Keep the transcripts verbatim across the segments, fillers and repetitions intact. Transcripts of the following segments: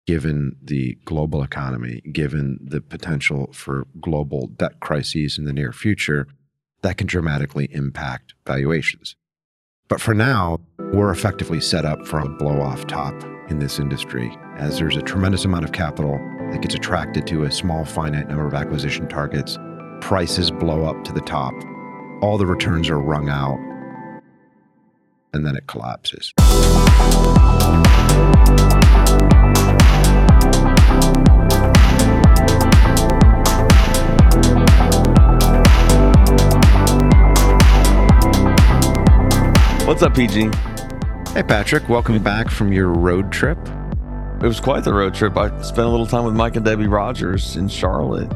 given the global economy, given the potential for global debt crises in the near future, that can dramatically impact valuations. But for now, we're effectively set up for a blow-off top in this industry, as there's a tremendous amount of capital that gets attracted to a small finite number of acquisition targets. Prices blow up to the top. All the returns are wrung out, and then it collapses. What's up, P G? Hey, Patrick. Welcome back from your road trip. It was quite the road trip. I spent a little time with Mike and Debbie Rogers in Charlotte,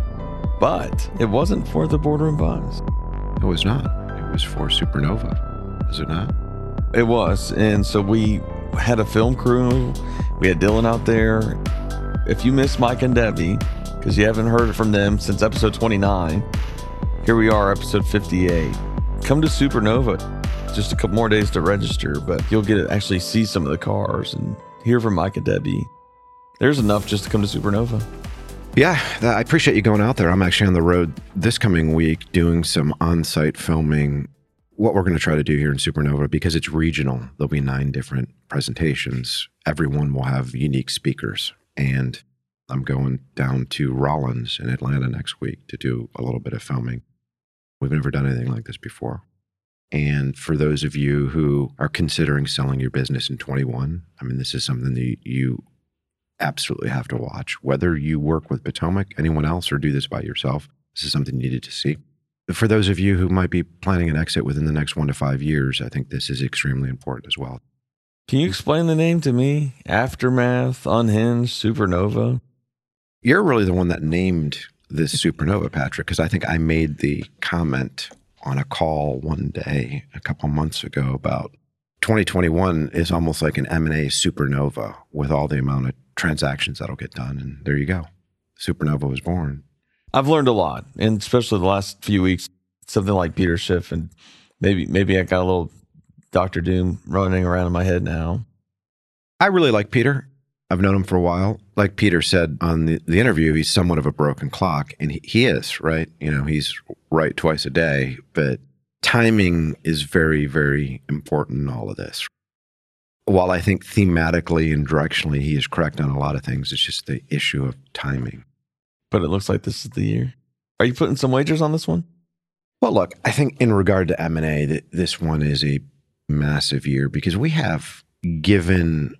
but it wasn't for the Boardroom Buzz. It was not. It was for Supernova. Was it not? It was. And so we had a film crew. We had Dylan out there. If you missed Mike and Debbie, because you haven't heard from them since episode twenty-nine, here we are, episode fifty-eight. Come to Supernova. Just a couple more days to register, but you'll get to actually see some of the cars and hear from Mike and Debbie. There's enough just to come to Supernova. Yeah, I appreciate you going out there. I'm actually on the road this coming week doing some on-site filming. What we're going to try to do here in Supernova, because it's regional, there'll be nine different presentations. Everyone will have unique speakers. And I'm going down to Rollins in Atlanta next week to do a little bit of filming. We've never done anything like this before. And for those of you who are considering selling your business in twenty-one, I mean, this is something that you absolutely have to watch. Whether you work with Potomac, anyone else, or do this by yourself, this is something you needed to see. But for those of you who might be planning an exit within the next one to five years, I think this is extremely important as well. Can you explain the name to me? Aftermath, Unhinged, Supernova? You're really the one that named this Supernova, Patrick, because I think I made the comment on a call one day a couple months ago about twenty twenty-one is almost like an M and A supernova with all the amount of transactions that'll get done. And there you go. Supernova was born. I've learned a lot, and especially the last few weeks, something like Peter Schiff, and maybe maybe I got a little Doctor Doom running around in my head now. I really like Peter. I've known him for a while. Like Peter said on the, the interview, he's somewhat of a broken clock, and he, he is, right? You know, he's right twice a day, but timing is very, very important in all of this. While I think thematically and directionally he is correct on a lot of things, it's just the issue of timing. But it looks like this is the year. Are you putting some wagers on this one? Well, look, I think in regard to M and A, that this one is a massive year because we have, given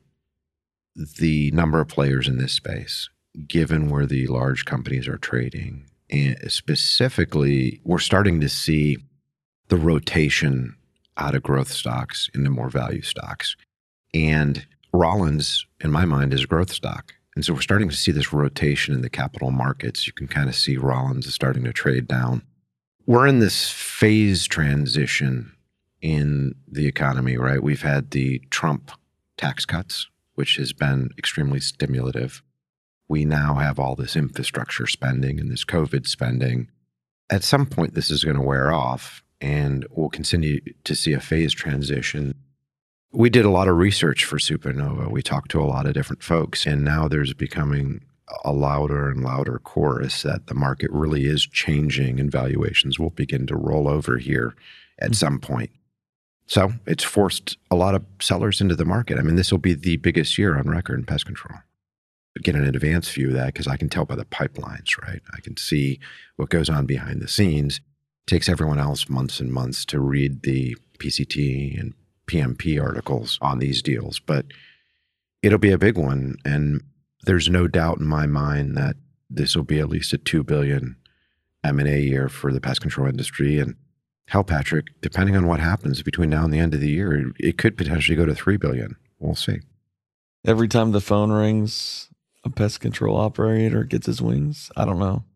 the number of players in this space, given where the large companies are trading, and specifically, we're starting to see the rotation out of growth stocks into more value stocks. And Rollins, in my mind, is a growth stock. And so we're starting to see this rotation in the capital markets. You can kind of see Rollins is starting to trade down. We're in this phase transition in the economy, right? We've had the Trump tax cuts, which has been extremely stimulative. We now have all this infrastructure spending and this COVID spending. At some point, this is going to wear off, and we'll continue to see a phase transition. We did a lot of research for Supernova. We talked to a lot of different folks, and now there's becoming a louder and louder chorus that the market really is changing and valuations will begin to roll over here at mm-hmm. some point. So it's forced a lot of sellers into the market. I mean, this will be the biggest year on record in pest control. Get an advanced view of that because I can tell by the pipelines, right? I can see what goes on behind the scenes. It takes everyone else months and months to read the P C T and P M P articles on these deals, but it'll be a big one. And there's no doubt in my mind that this will be at least a two billion dollars M and A year for the pest control industry. And hell, Patrick, depending on what happens between now and the end of the year, it could potentially go to three billion dollars. We'll see. Every time the phone rings, a pest control operator gets his wings. I don't know.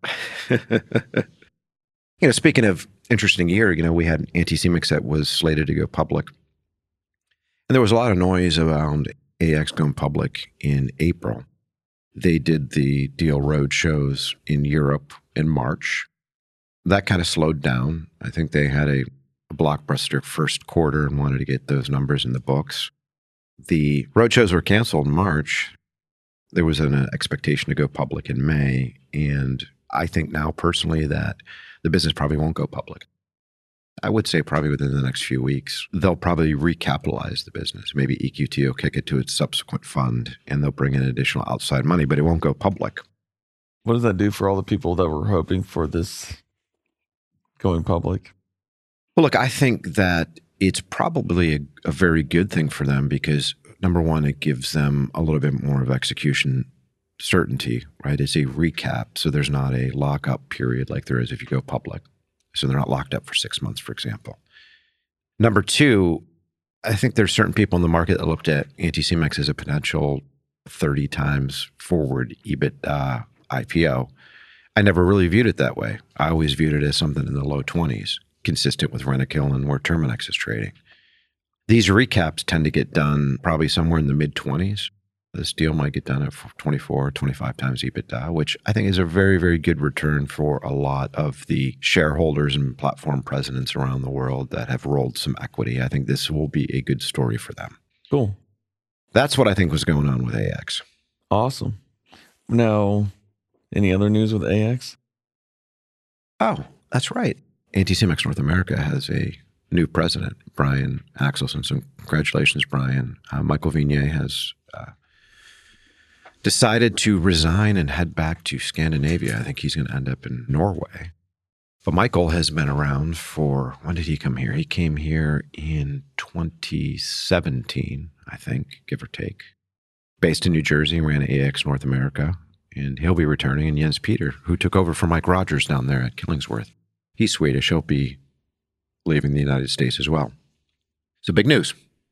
You know, speaking of interesting year, you know, we had Anticimex that was slated to go public. And there was a lot of noise around A X going public in April. They did the deal road shows in Europe in March. That kind of slowed down. I think they had a, a blockbuster first quarter and wanted to get those numbers in the books. The road shows were canceled in March. There was an uh, expectation to go public in May, and I think now personally that the business probably won't go public. I would say probably within the next few weeks, they'll probably recapitalize the business. Maybe E Q T will kick it to its subsequent fund, and they'll bring in additional outside money, but it won't go public. What does that do for all the people that were hoping for this going public? Well, look, I think that it's probably a, a very good thing for them because, number one, it gives them a little bit more of execution certainty, right? It's a recap, so there's not a lockup period like there is if you go public. So they're not locked up for six months, for example. Number two, I think there's certain people in the market that looked at Anticimex as a potential thirty times forward EBITDA I P O. I never really viewed it that way. I always viewed it as something in the low twenties, consistent with Rentokil and where Terminix is trading. These recaps tend to get done probably somewhere in the mid twenties. This deal might get done at twenty-four, twenty-five times EBITDA, which I think is a very, very good return for a lot of the shareholders and platform presidents around the world that have rolled some equity. I think this will be a good story for them. Cool. That's what I think was going on with A X. Awesome. Now, any other news with A X? Oh, that's right. Anticimex North America has a new president, Brian Axelson. So congratulations, Brian. Uh, Michael Vignay has uh, decided to resign and head back to Scandinavia. I think he's going to end up in Norway. But Michael has been around for, when did he come here? He came here in twenty seventeen, I think, give or take. Based in New Jersey, ran A X North America, and he'll be returning. And Jens Peter, who took over for Mike Rogers down there at Killingsworth, he's Swedish. He'll be leaving the United States as well. So big news.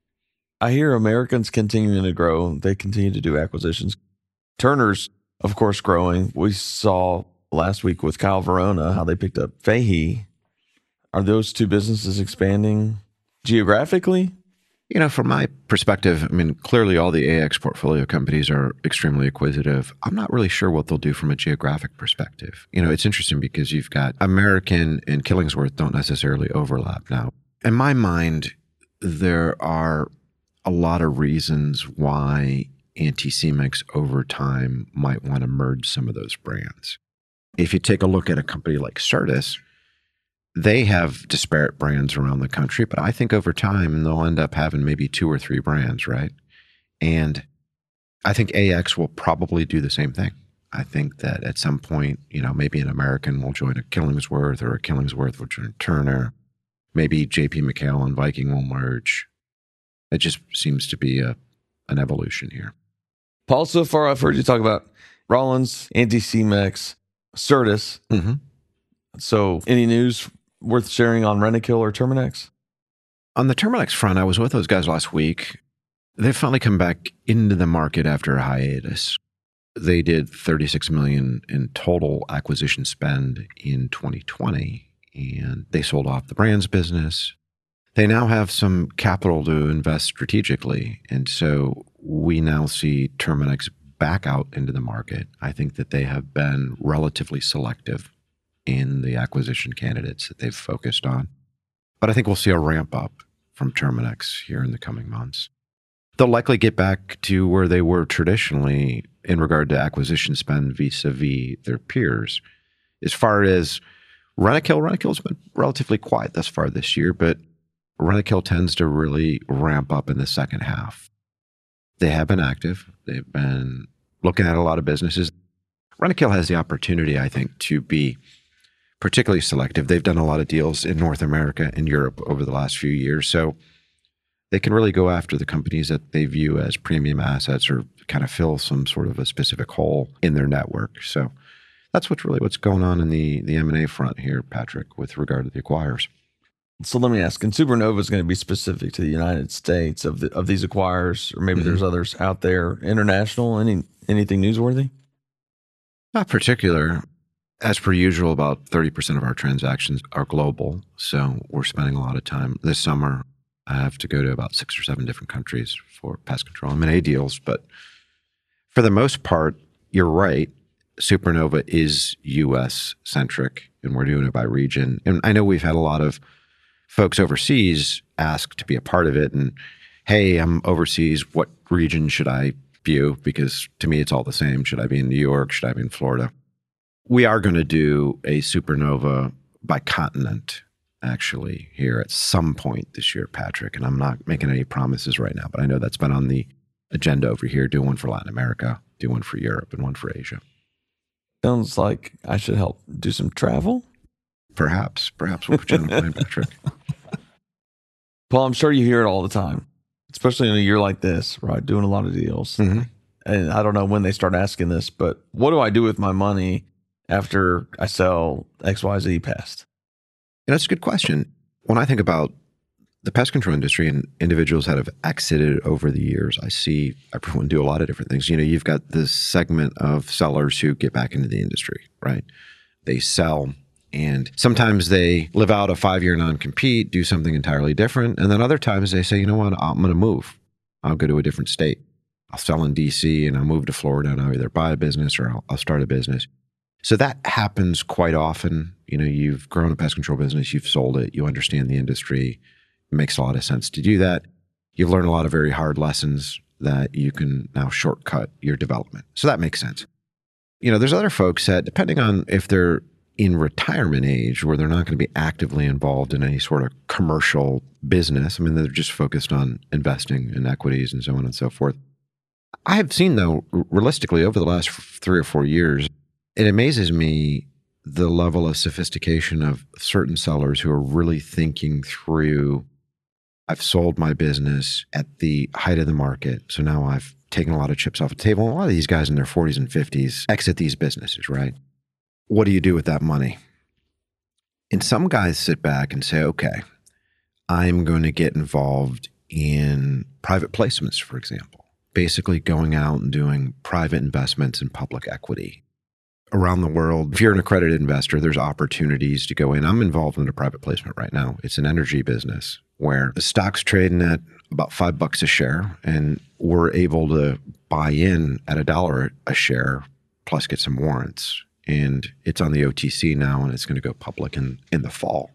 I hear Americans continuing to grow. They continue to do acquisitions. Turner's, of course, growing. We saw last week with Kyle Verona how they picked up Fahey. Are those two businesses expanding geographically? You know, from my perspective, I mean, clearly all the A X portfolio companies are extremely acquisitive. I'm not really sure what they'll do from a geographic perspective. You know, it's interesting because you've got American and Killingsworth don't necessarily overlap. Now, in my mind, there are a lot of reasons why Anticimex over time might want to merge some of those brands. If you take a look at a company like Certus, they have disparate brands around the country, but I think over time they'll end up having maybe two or three brands, right? And I think A X will probably do the same thing. I think that at some point, you know, maybe an American will join a Killingsworth or a Killingsworth will join Turner. Maybe J P McHale and Viking will merge. It just seems to be a an evolution here. Paul, so far I've heard you talk about Rollins, Anticimex, Certus. Mm-hmm. So any news worth sharing on Rentokil or Terminix? On the Terminix front, I was with those guys last week. They've finally come back into the market after a hiatus. They did thirty-six million dollars in total acquisition spend in twenty twenty, and they sold off the brands business. They now have some capital to invest strategically, and so we now see Terminix back out into the market. I think that they have been relatively selective in the acquisition candidates that they've focused on. But I think we'll see a ramp up from Terminix here in the coming months. They'll likely get back to where they were traditionally in regard to acquisition spend vis-a-vis their peers. As far as Rentokil, Rentokil's been relatively quiet thus far this year, but Rentokil tends to really ramp up in the second half. They have been active. They've been looking at a lot of businesses. Rentokil has the opportunity, I think, to be particularly selective. They've done a lot of deals in North America and Europe over the last few years. So they can really go after the companies that they view as premium assets or kind of fill some sort of a specific hole in their network. So that's what's really what's going on in the, the M and A front here, Patrick, with regard to the acquirers. So let me ask, and Supernova is going to be specific to the United States of the, of these acquirers, or maybe mm-hmm. there's others out there, international, any anything newsworthy? Not particular. As per usual, about thirty percent of our transactions are global. So we're spending a lot of time this summer. I have to go to about six or seven different countries for pest control M and A deals. But for the most part, you're right. Supernova is U S centric, and we're doing it by region. And I know we've had a lot of folks overseas ask to be a part of it. And, hey, I'm overseas. What region should I view because to me, it's all the same. Should I be in New York? Should I be in Florida? We are going to do a supernova by continent, actually, here at some point this year, Patrick. And I'm not making any promises right now, but I know that's been on the agenda over here. Do one for Latin America, do one for Europe, and one for Asia. Sounds like I should help do some travel. Perhaps. Perhaps we'll put you on the plane, Patrick. Paul, I'm sure you hear it all the time, especially in a year like this, right? Doing a lot of deals. Mm-hmm. And I don't know when they start asking this, but what do I do with my money after I sell X Y Z pest? You know, that's a good question. When I think about the pest control industry and individuals that have exited over the years, I see everyone do a lot of different things. You know, you've got this segment of sellers who get back into the industry, right? They sell, and sometimes they live out a five-year non-compete, do something entirely different. And then other times they say, you know what, I'm going to move. I'll go to a different state. I'll sell in D C and I'll move to Florida and I'll either buy a business or I'll, I'll start a business. So that happens quite often. You know, you've grown a pest control business, you've sold it, you understand the industry. It makes a lot of sense to do that. You've learned a lot of very hard lessons that you can now shortcut your development. So that makes sense. You know, there's other folks that, depending on if they're in retirement age, where they're not going to be actively involved in any sort of commercial business. I mean, they're just focused on investing in equities and so on and so forth. I have seen, though, realistically, over the last three or four years, it amazes me the level of sophistication of certain sellers who are really thinking through, I've sold my business at the height of the market, so now I've taken a lot of chips off the table. And a lot of these guys in their forties and fifties exit these businesses, right? What do you do with that money? And some guys sit back and say, okay, I'm going to get involved in private placements, for example. Basically going out and doing private investments in public equity. Around the world, if you're an accredited investor, there's opportunities to go in. I'm involved in a private placement right now. It's an energy business where the stock's trading at about five bucks a share, and we're able to buy in at a dollar a share, plus get some warrants. And it's on the O T C now, and it's going to go public in, in the fall.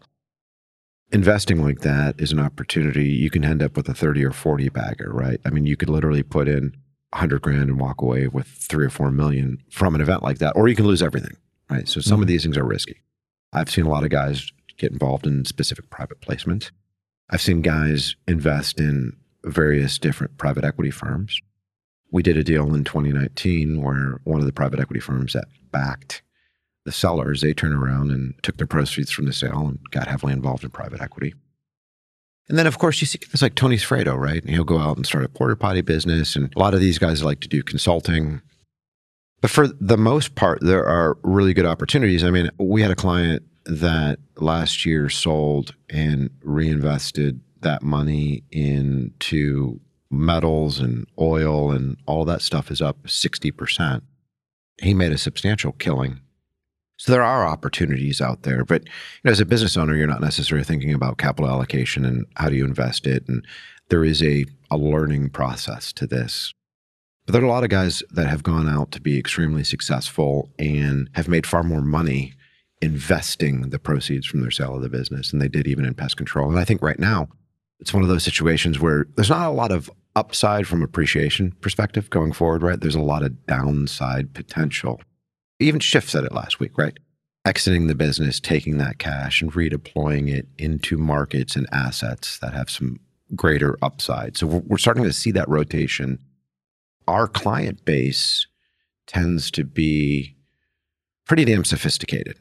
Investing like that is an opportunity. You can end up with a thirty or forty bagger, right? I mean, you could literally put in a hundred grand and walk away with three or four million from an event like that, or you can lose everything, right? So some mm-hmm. of these things are risky. I've seen a lot of guys get involved in specific private placements. I've seen guys invest in various different private equity firms. We did a deal in twenty nineteen where one of the private equity firms that backed the sellers, they turned around and took the proceeds from the sale and got heavily involved in private equity. And then, of course, you see guys like Tony Sfredo, right? And he'll go out and start a porta potty business. And a lot of these guys like to do consulting. But for the most part, there are really good opportunities. I mean, we had a client that last year sold and reinvested that money into metals and oil, and all that stuff is up sixty percent. He made a substantial killing. So there are opportunities out there, but you know, as a business owner, you're not necessarily thinking about capital allocation and how do you invest it. And there is a, a learning process to this. But there are a lot of guys that have gone out to be extremely successful and have made far more money investing the proceeds from their sale of the business than they did even in pest control. And I think right now, it's one of those situations where there's not a lot of upside from appreciation perspective going forward, right? There's a lot of downside potential. Even Schiff said it last week, right? Exiting the business, taking that cash and redeploying it into markets and assets that have some greater upside. So we're starting to see that rotation. Our client base tends to be pretty damn sophisticated.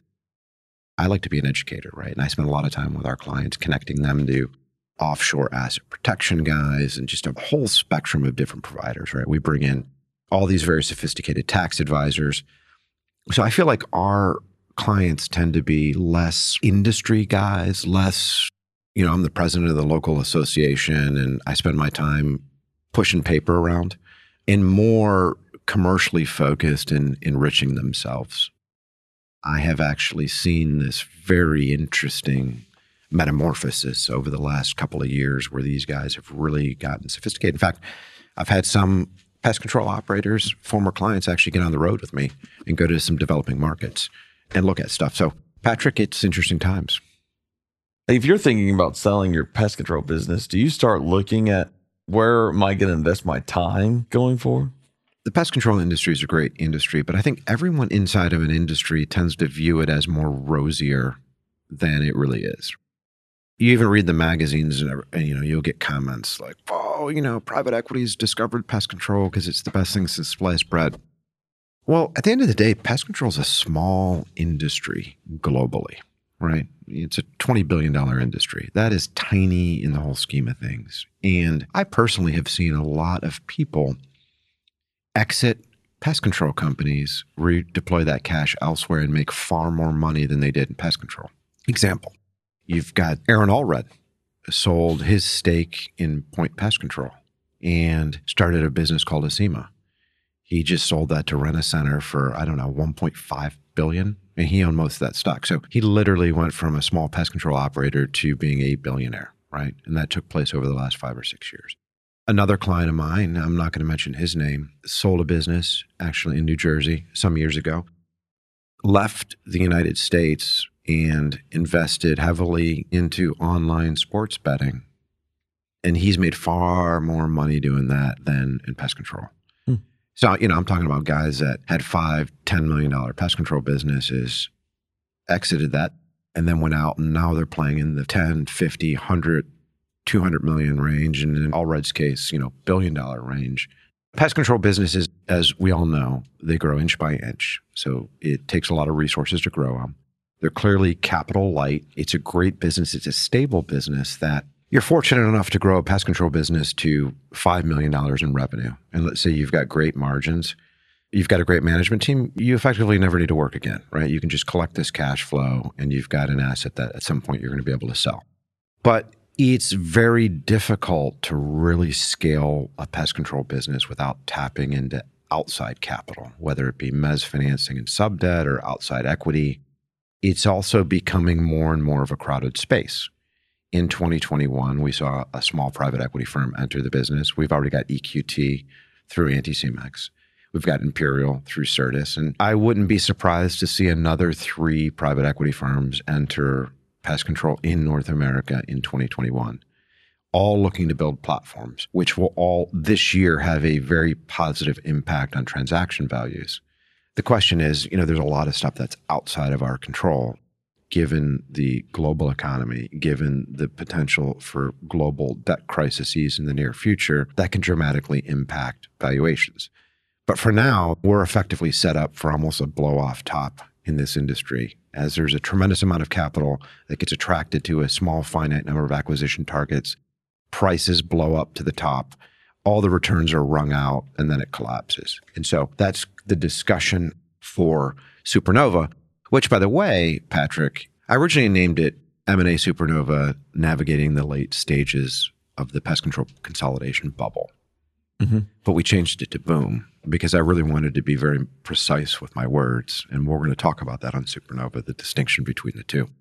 I like to be an educator, right? And I spend a lot of time with our clients, connecting them to offshore asset protection guys and just a whole spectrum of different providers, right? We bring in all these very sophisticated tax advisors. So I feel like our clients tend to be less industry guys, less, you know, I'm the president of the local association and I spend my time pushing paper around, and more commercially focused and enriching themselves. I have actually seen this very interesting metamorphosis over the last couple of years where these guys have really gotten sophisticated. In fact, I've had some pest control operators, former clients, actually get on the road with me and go to some developing markets and look at stuff. So, Patrick, it's interesting times. If you're thinking about selling your pest control business, do you start looking at where am I going to invest my time going forward? The pest control industry is a great industry, but I think everyone inside of an industry tends to view it as more rosier than it really is. You even read the magazines and, and you know, you'll get comments like, oh, you know, private equity's discovered pest control because it's the best thing since sliced bread. Well, at the end of the day, pest control is a small industry globally, right? It's a twenty billion dollars industry. That is tiny in the whole scheme of things. And I personally have seen a lot of people exit pest control companies, redeploy that cash elsewhere, and make far more money than they did in pest control. Example, you've got Aaron Allred sold his stake in Point Pest Control and started a business called Acima. He just sold that to Rent-A-Center for, I don't know, one point five billion dollars, and he owned most of that stock. So he literally went from a small pest control operator to being a billionaire, right? And that took place over the last five or six years. Another client of mine, I'm not going to mention his name, sold a business actually in New Jersey some years ago, left the United States and invested heavily into online sports betting. And he's made far more money doing that than in pest control. Hmm. So, you know, I'm talking about guys that had five, ten million dollars pest control businesses, exited that, and then went out, and now they're playing in the ten, fifty, one hundred, two hundred million range, and in Allred's case, you know, billion dollar range. Pest control businesses, as we all know, they grow inch by inch. So it takes a lot of resources to grow them. They're clearly capital light. It's a great business. It's a stable business that you're fortunate enough to grow a pest control business to five million dollars in revenue. And let's say you've got great margins. You've got a great management team. You effectively never need to work again, right? You can just collect this cash flow and you've got an asset that at some point you're going to be able to sell. But it's very difficult to really scale a pest control business without tapping into outside capital, whether it be mezz financing and sub-debt or outside equity. It's also becoming more and more of a crowded space. In twenty twenty-one, we saw a small private equity firm enter the business. We've already got E Q T through Anticimex. We've got Imperial through Certus. And I wouldn't be surprised to see another three private equity firms enter pest control in North America in twenty twenty-one, all looking to build platforms, which will all this year have a very positive impact on transaction values. The question is, you know, there's a lot of stuff that's outside of our control, given the global economy, given the potential for global debt crises in the near future, that can dramatically impact valuations. But for now, we're effectively set up for almost a blow-off top in this industry, as there's a tremendous amount of capital that gets attracted to a small, finite number of acquisition targets. Prices blow up to the top. All the returns are wrung out, and then it collapses. And so that's the discussion for Supernova, which, by the way, Patrick, I originally named it M and A Supernova, navigating the late stages of the pest control consolidation bubble. Mm-hmm. But we changed it to Boom because I really wanted to be very precise with my words. And we're going to talk about that on Supernova, the distinction between the two.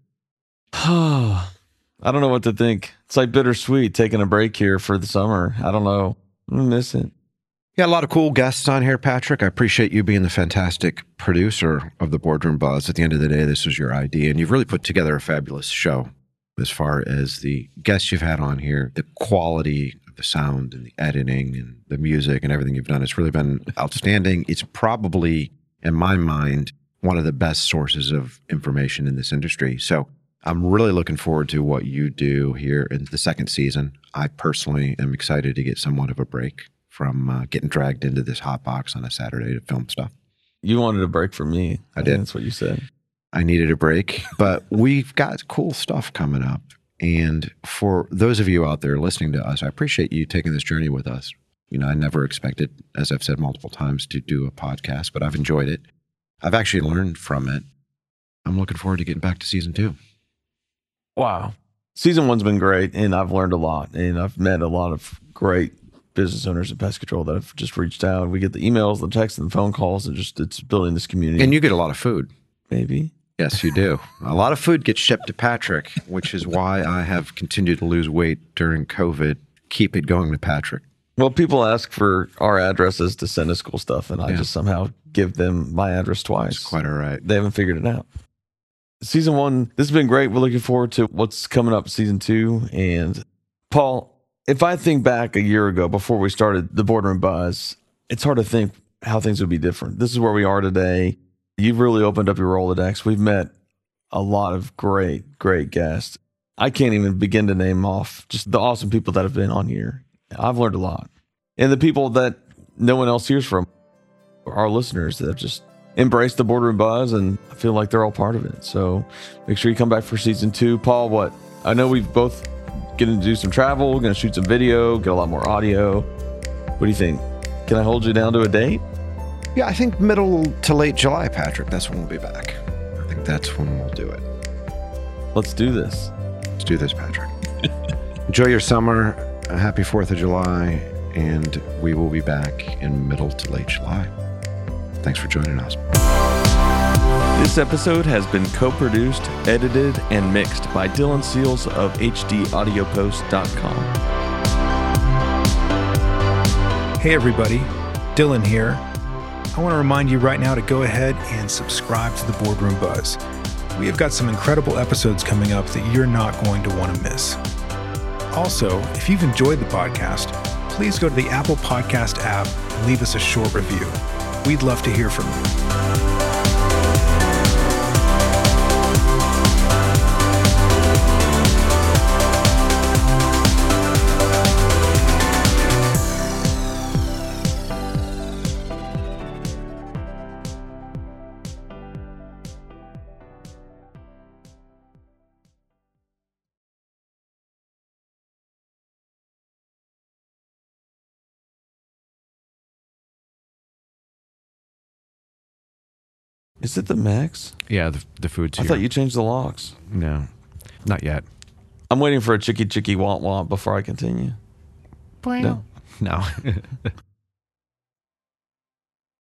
I don't know what to think. It's like bittersweet taking a break here for the summer. I don't know. I miss it. Yeah, a lot of cool guests on here, Patrick. I appreciate you being the fantastic producer of the Boardroom Buzz. At the end of the day, this was your idea, and you've really put together a fabulous show as far as the guests you've had on here, the quality of the sound and the editing and the music and everything you've done. It's really been outstanding. It's probably, in my mind, one of the best sources of information in this industry. So I'm really looking forward to what you do here in the second season. I personally am excited to get somewhat of a break from uh, getting dragged into this hot box on a Saturday to film stuff. You wanted a break from me. I did. That's what you said. I needed a break, but we've got cool stuff coming up. And for those of you out there listening to us, I appreciate you taking this journey with us. You know, I never expected, as I've said multiple times, to do a podcast, but I've enjoyed it. I've actually learned from it. I'm looking forward to getting back to season two. Wow. Season one's been great, and I've learned a lot, and I've met a lot of great business owners in pest control that have just reached out. We get the emails, the texts, and the phone calls, and just it's building this community. And you get a lot of food. Maybe. Yes, you do. A lot of food gets shipped to Patrick, which is why I have continued to lose weight during COVID. Keep it going to Patrick. Well, people ask for our addresses to send us cool stuff, and I yeah. just somehow give them my address twice. That's quite all right. They haven't figured it out. Season one, this has been great. We're looking forward to what's coming up season two. And Paul, if I think back a year ago before we started the Boardroom Buzz, it's hard to think how things would be different. This is where we are today. You've really opened up your Rolodex. We've met a lot of great, great guests. I can't even begin to name off just the awesome people that have been on here. I've learned a lot. And the people that no one else hears from, our listeners that have just embraced the Boardroom Buzz, and I feel like they're all part of it. So make sure you come back for season two. Paul, what? I know we've both going to do some travel, going to shoot some video, get a lot more audio. What do you think? Can I hold you down to a date? Yeah, I think middle to late July, Patrick. That's when we'll be back. I think that's when we'll do it. Let's do this. Let's do this, Patrick. Enjoy your summer. A happy fourth of July. And we will be back in middle to late July. Thanks for joining us. This episode has been co-produced, edited, and mixed by Dylan Seals of H D audio post dot com. Hey everybody, Dylan here. I want to remind you right now to go ahead and subscribe to the Boardroom Buzz. We have got some incredible episodes coming up that you're not going to want to miss. Also, if you've enjoyed the podcast, please go to the Apple Podcast app and leave us a short review. We'd love to hear from you. Is it the Max? Yeah, the, the food's I here. thought you changed the locks. No, not yet. I'm waiting for a chicky chicky womp womp before I continue. No. No.